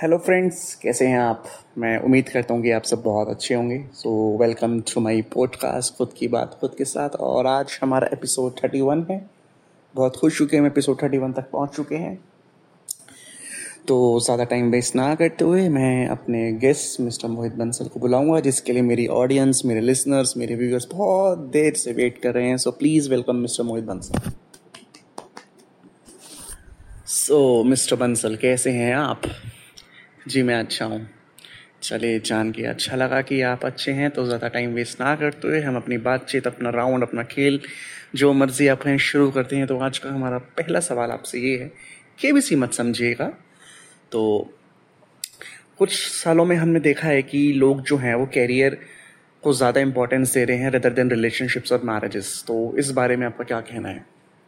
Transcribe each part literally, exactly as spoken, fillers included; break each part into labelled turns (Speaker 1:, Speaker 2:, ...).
Speaker 1: Hello friends, कैसे हैं आप। मैं उम्मीद करता हूँ कि आप सब बहुत अच्छे होंगे। So welcome to my podcast खुद की बात खुद के साथ। और आज हमारा एपिसोड थर्टी वन है। बहुत खुश चुके हैं, हम एपिसोड थर्टी वन तक पहुँच चुके हैं। तो ज़्यादा टाइम वेस्ट ना करते हुए मैं अपने गेस्ट मिस्टर मोहित बंसल को बुलाऊंगा, जिसके लिए मेरी ऑडियंस, मेरे लिसनर्स, मेरे व्यूअर्स बहुत देर से वेट कर रहे हैं। So please welcome mister Mohit Bansal. So mister Bansal, कैसे हैं आप। जी मैं अच्छा हूँ। चलिए, जान के अच्छा लगा कि आप अच्छे हैं। तो ज़्यादा टाइम वेस्ट ना करते हुए हम अपनी बातचीत, अपना राउंड, अपना खेल, जो मर्जी आप हैं, शुरू करते हैं। तो आज का हमारा पहला सवाल आपसे ये है, केबीसी मत समझिएगा। तो कुछ सालों में हमने देखा है कि लोग जो हैं वो कैरियर को ज़्यादा इंपॉर्टेंस दे रहे हैं रेदर देन रिलेशनशिप्स और मैरिजेस। तो इस बारे में आपका क्या कहना है।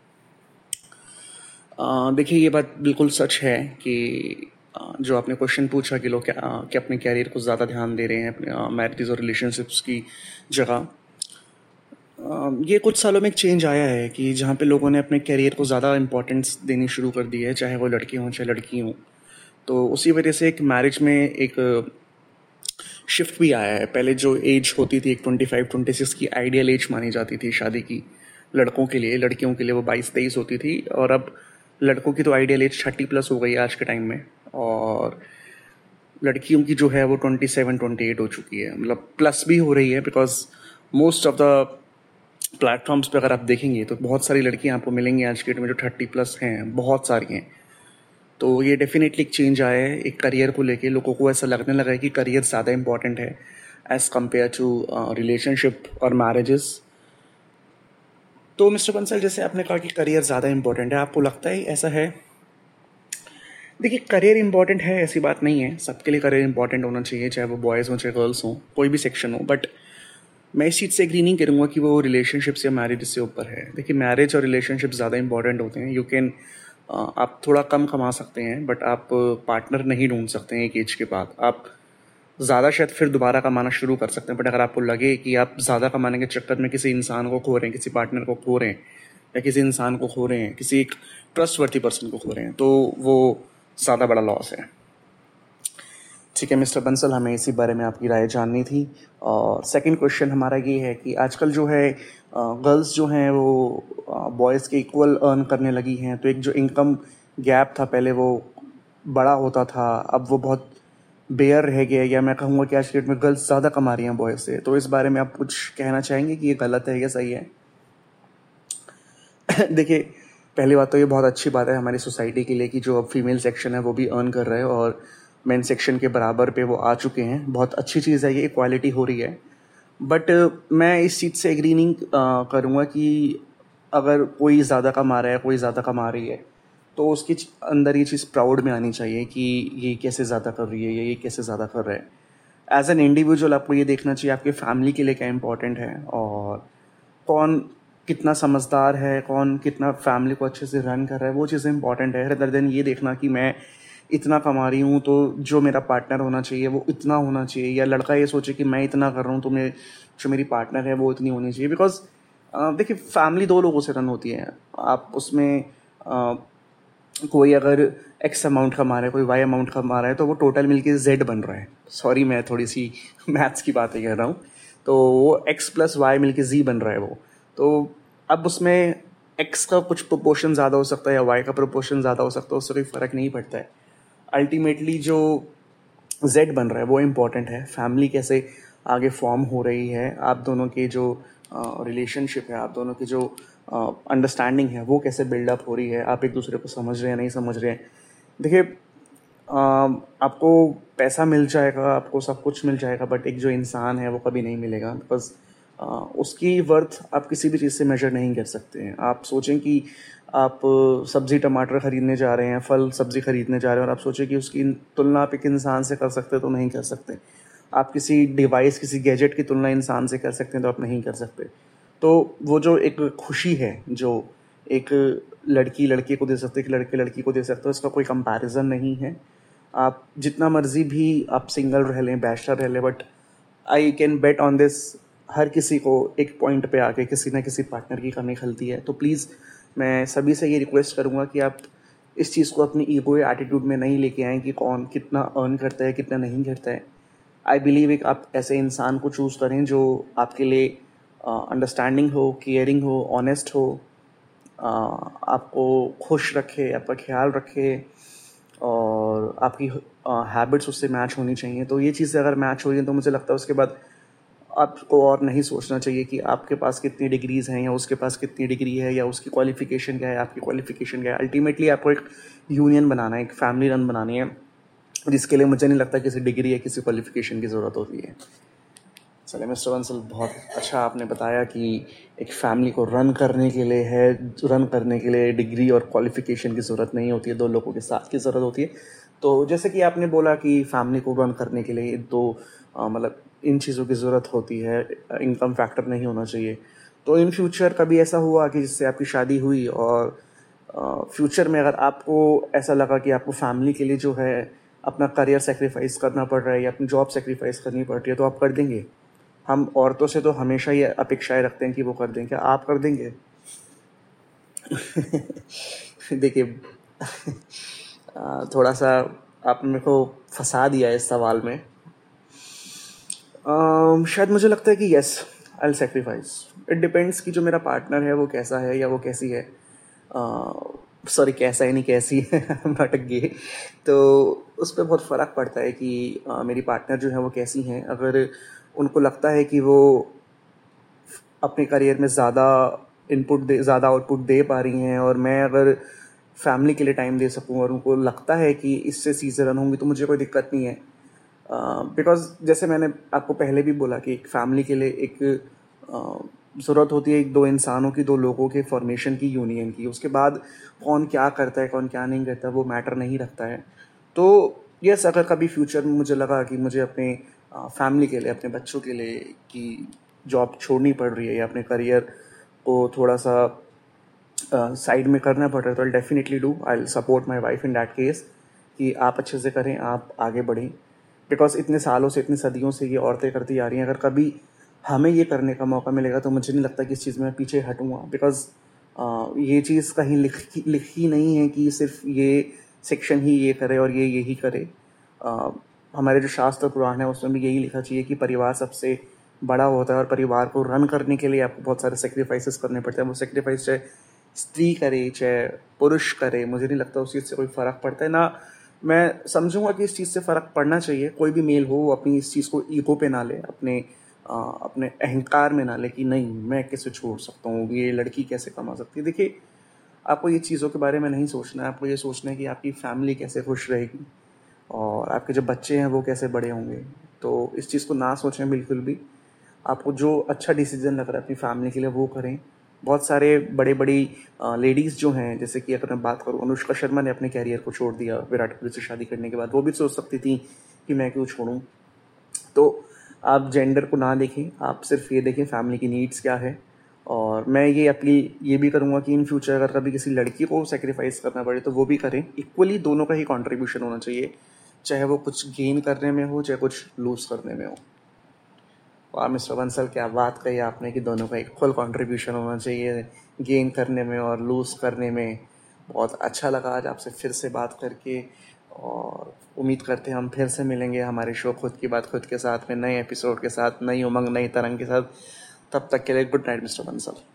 Speaker 1: अ, देखिए, ये बात बिल्कुल सच है कि अ, जो आपने क्वेश्चन पूछा कि लोग क्या अ, कि अपने कैरियर को ज़्यादा ध्यान दे रहे हैं अपने मैरिजेस और रिलेशनशिप्स की जगह। अ, ये कुछ सालों में एक चेंज आया है कि जहाँ पे लोगों ने अपने कैरियर को ज़्यादा इंपॉर्टेंस देनी शुरू कर दी है, चाहे वो लड़के हों चाहे लड़की हों। तो उसी वजह से एक मैरिज में एक शिफ्ट भी आया है। पहले जो एज होती थी, एक ट्वेंटी फाइव ट्वेंटी सिक्स की आइडियल एज मानी जाती थी शादी की लड़कों के लिए। लड़कियों के लिए वो बाईस तेईस होती थी। और अब लड़कों की तो आइडियल एज थर्टी प्लस हो गई है आज के टाइम में। और लड़कियों की जो है वो ट्वेंटी सेवन ट्वेंटी एट हो चुकी है, मतलब प्लस भी हो रही है। Because most of the platforms पे अगर आप देखेंगे तो बहुत सारी लड़कियां आपको मिलेंगी आज के डेट में जो थर्टी प्लस हैं, बहुत सारी हैं। तो ये डेफिनेटली एक चेंज आया है एक करियर को लेके। लोगों को ऐसा लगने लगा है कि करियर ज़्यादा इंपॉर्टेंट है एज़ कम्पेयर टू रिलेशनशिप और मैरिजेस। तो मिस्टर बंसल, जैसे आपने कहा कि करियर ज़्यादा इंपॉर्टेंट है, आपको लगता है ऐसा है। देखिए, करियर इंपॉर्टेंट है ऐसी बात नहीं है। सबके लिए करियर इंपॉर्टेंट होना चाहिए, चाहे वो बॉयज़ हों चाहे गर्ल्स हों, कोई भी सेक्शन हो। बट मैं इस चीज़ से एग्री नहीं करूँगा कि वो रिलेशनशिप्स या मैरिज से ऊपर है। देखिए, मैरिज और रिलेशनशिप ज़्यादा इंपॉर्टेंट होते हैं। यू कैन आप थोड़ा कम कमा सकते हैं बट आप पार्टनर नहीं ढूंढ सकते हैं एक एज के बाद। आप ज़्यादा शायद फिर दोबारा कमाना शुरू कर सकते हैं, बट अगर आपको लगे कि आप ज़्यादा कमाने के चक्कर में किसी इंसान को खो रहे हैं, किसी पार्टनर को खो रहे हैं, या किसी इंसान को खो रहे हैं, किसी एक ट्रस्टवर्थी पर्सन को खो रहे हैं, तो वो ज़्यादा बड़ा लॉस है। ठीक है मिस्टर बंसल, हमें इसी बारे में आपकी राय जाननी थी। और सेकंड क्वेश्चन हमारा ये है कि आजकल जो है गर्ल्स जो हैं वो बॉयज़ के इक्वल अर्न करने लगी हैं। तो एक जो इनकम गैप था पहले वो बड़ा होता था, अब वो बहुत बेयर रह गया। या मैं कहूँगा कि आज के डेट में गर्ल्स ज़्यादा कमा रही हैं बॉयज़ से। तो इस बारे में आप कुछ कहना चाहेंगे कि ये गलत है या सही है। देखिए, पहली बात तो ये बहुत अच्छी बात है हमारी सोसाइटी के लिए कि जो अब फीमेल सेक्शन है वो भी अर्न कर रहे हैं और मेन सेक्शन के बराबर पे वो आ चुके हैं। बहुत अच्छी चीज़ है, ये इक्वालिटी हो रही है। बट मैं इस चीज़ से एग्री नहीं करूँगा कि अगर कोई ज़्यादा कमा रहा है, कोई ज़्यादा कमा रही है, तो उसके अंदर ये चीज़ प्राउड में आनी चाहिए कि ये कैसे ज़्यादा कर रही है या ये कैसे ज़्यादा कर रहा है। एज एन इंडिविजुअल आपको ये देखना चाहिए आपके फैमिली के लिए क्या इंपॉर्टेंट है और कौन कितना समझदार है, कौन कितना फैमिली को अच्छे से रन कर रहा है, वो चीज़ें इंपॉर्टेंट है रेदर देन ये देखना कि मैं इतना कमा रही हूँ तो जो मेरा पार्टनर होना चाहिए वो इतना होना चाहिए। या लड़का ये सोचे कि मैं इतना कर रहा हूँ तो मैं जो मेरी पार्टनर है वो इतनी होनी चाहिए। बिकॉज देखिए, फैमिली दो लोगों से रन होती है। आप उसमें uh, कोई अगर एक्स अमाउंट कमा रहा है, कोई वाई अमाउंट कमा रहा है, तो वो टोटल मिलके जेड बन रहा है। सॉरी, मैं थोड़ी सी मैथ्स की बातें कह रहा हूँ। तो वो एक्स प्लस वाई मिलके जी बन रहा है वो। तो अब उसमें एक्स का कुछ प्रोपोर्शन ज़्यादा हो सकता है या वाई का प्रोपोर्शन ज़्यादा हो सकता है, उससे कोई फ़र्क नहीं पड़ता है। अल्टीमेटली जो जेड बन रहा है वो इम्पॉर्टेंट है। फैमिली कैसे आगे फॉर्म हो रही है, आप दोनों के जो रिलेशनशिप है, आप दोनों की जो अंडरस्टैंडिंग है वो कैसे बिल्डअप हो रही है, आप एक दूसरे को समझ रहे हैं नहीं समझ रहे हैं। देखिए, आपको पैसा मिल जाएगा, आपको सब कुछ मिल जाएगा, बट एक जो इंसान है वो कभी नहीं मिलेगा। बिकॉज उसकी वर्थ आप किसी भी चीज़ से मेजर नहीं कर सकते हैं। आप सोचें कि आप सब्ज़ी टमाटर ख़रीदने जा रहे हैं, फल सब्ज़ी ख़रीदने जा रहे हैं, और आप सोचें कि उसकी तुलना आप एक इंसान से कर सकते हैं तो नहीं कर सकते। आप किसी डिवाइस, किसी गैजेट की तुलना इंसान से कर सकते हैं तो आप नहीं कर सकते। तो वो जो एक खुशी है जो एक लड़की लड़के को दे सकते हैं, एक लड़के लड़की को दे सकते हो, उसका कोई कंपैरिजन नहीं है। आप जितना मर्जी भी आप सिंगल रह लें, बैचलर रह लें, but I can bet on this, हर किसी को एक पॉइंट पे आके किसी ना किसी पार्टनर की कमी खलती है। तो प्लीज़ मैं सभी से ये रिक्वेस्ट करूँगा कि आप इस चीज़ को अपनी ईगो या एटीट्यूड में नहीं लेके आएँ कि कौन कितना अर्न करता है, कितना नहीं करता है। आई बिलीव एक आप ऐसे इंसान को चूज़ करें जो आपके लिए अंडरस्टैंडिंग हो, केयरिंग हो, ऑनेस्ट हो, uh, आपको खुश रखे, आपका ख्याल रखे और आपकी हैबिट्स uh, उससे मैच होनी चाहिए। तो ये चीज़ें अगर मैच हो रही हैं तो मुझे लगता है उसके बाद आपको और नहीं सोचना चाहिए कि आपके पास कितनी डिग्रीज़ हैं या उसके पास कितनी डिग्री है या उसकी क्वालिफ़िकेशन क्या है, आपकी क्वालिफ़िकेशन क्या है। अल्टीमेटली आपको एक यूनियन बनाना है, एक फैमिली रन बनानी है, जिसके लिए मुझे नहीं लगता किसी डिग्री या किसी क्वालिफ़िकेशन की ज़रूरत होती है। चलिए मिस्टर बंसल, बहुत अच्छा आपने बताया कि एक फैमिली को रन करने के लिए है रन करने के लिए डिग्री और क्वालिफ़िकेशन की ज़रूरत नहीं होती है, दो लोगों के साथ की ज़रूरत होती है। तो जैसे कि आपने बोला कि फैमिली को रन करने के लिए दो मतलब इन चीज़ों की ज़रूरत होती है, इनकम फैक्टर नहीं होना चाहिए। तो इन फ्यूचर कभी ऐसा हुआ कि जिससे आपकी शादी हुई और फ्यूचर में अगर आपको ऐसा लगा कि आपको फैमिली के लिए जो है अपना करियर सेक्रीफाइस करना पड़ रहा है या अपनी जॉब सेक्रीफाइस करनी पड़ रही है, तो आप कर देंगे? हम औरतों से तो हमेशा ही अपेक्षाएं रखते हैं कि वो कर दें, क्या आप कर देंगे? देखिए, थोड़ा सा आपने मेरे को फंसा दिया इस सवाल में। um, शायद मुझे लगता है कि yes, I will sacrifice. It depends कि जो मेरा पार्टनर है वो कैसा है या वो कैसी है। सॉरी uh, कैसा है नहीं कैसी है, नॉट अ गे। तो उस पर बहुत फ़र्क पड़ता है कि uh, मेरी पार्टनर जो है वो कैसी हैं। अगर उनको लगता है कि वो अपने करियर में ज़्यादा इनपुट दे ज़्यादा आउटपुट दे पा रही हैं और मैं अगर फैमिली के लिए टाइम दे सकूं और उनको लगता है कि इससे चीज़ें रन होंगी, तो मुझे कोई दिक्कत नहीं है। बिकॉज uh, जैसे मैंने आपको पहले भी बोला कि एक फैमिली के लिए एक ज़रूरत होती है एक दो इंसानों की, दो लोगों के फॉर्मेशन की, यूनियन की। उसके बाद कौन क्या करता है, कौन क्या नहीं करता, वो मैटर नहीं रखता है। तो यस, अगर कभी फ्यूचर में मुझे लगा कि मुझे अपने फैमिली के लिए, अपने बच्चों के लिए की जॉब छोड़नी पड़ रही है या अपने करियर को थोड़ा सा साइड uh, में करना पड़ रहा है, तो I definitely do I will support my wife in that case कि आप अच्छे से करें, आप आगे बढ़ें। बिकॉज इतने सालों से, इतनी सदियों से ये औरतें करती आ रही हैं। अगर कभी हमें ये करने का मौका मिलेगा तो मुझे नहीं लगता कि इस चीज़ में मैं पीछे हटूँगा। बिकॉज uh, ये चीज़ कहीं लिखी लिखी नहीं है कि सिर्फ ये सेक्शन ही ये करे और ये यही करे। uh, हमारे जो शास्त्र पुराण है उसमें भी यही लिखा चाहिए कि परिवार सबसे बड़ा होता है और परिवार को रन करने के लिए आपको बहुत सारे सेक्रीफाइसेस करने पड़ते हैं। वो सेक्रीफाइस चाहे स्त्री करे चाहे पुरुष करे, मुझे नहीं लगता उस चीज़ से कोई फ़र्क पड़ता है। ना मैं समझूंगा कि इस चीज़ से फ़र्क पड़ना चाहिए। कोई भी मेल हो अपनी इस चीज़ को ईगो पे ना ले, अपने आ, अपने अहंकार में ना ले कि नहीं मैं कैसे छोड़ सकता हूँ, ये लड़की कैसे कमा सकती है। देखिए, आपको ये चीज़ों के बारे में नहीं सोचना है। आपको ये सोचना है कि आपकी फैमिली कैसे खुश रहेगी और आपके जो बच्चे हैं वो कैसे बड़े होंगे। तो इस चीज़ को ना सोचें बिल्कुल भी। आपको जो अच्छा डिसीजन लग रहा है अपनी फैमिली के लिए वो करें। बहुत सारे बड़े बड़ी लेडीज़ जो हैं, जैसे कि अगर मैं बात करूँ, अनुष्का शर्मा ने अपने कैरियर को छोड़ दिया विराट कोहली से शादी करने के बाद। वो भी सोच सकती थी कि मैं क्यों छोड़ूं। तो आप जेंडर को ना देखें, आप सिर्फ ये देखें फैमिली की नीड्स क्या है। और मैं ये अपील ये भी करूँगा कि इन फ्यूचर अगर कभी किसी लड़की को सेक्रीफाइस करना पड़े तो वो भी करें। इक्वली दोनों का ही कॉन्ट्रीब्यूशन होना चाहिए, चाहे वो कुछ गेन करने में हो चाहे कुछ लूज़ करने में हो। वाह मिस्टर बंसल, क्या बात कही आपने कि दोनों का इक्वल कंट्रीब्यूशन होना चाहिए गेन करने में और लूज़ करने में। बहुत अच्छा लगा आज आपसे फिर से बात करके और उम्मीद करते हैं हम फिर से मिलेंगे हमारे शो खुद की बात खुद के साथ में, नए एपिसोड के साथ, नई उमंग, नई तरंग के साथ। तब तक के लिए गुड नाइट मिस्टर बंसल।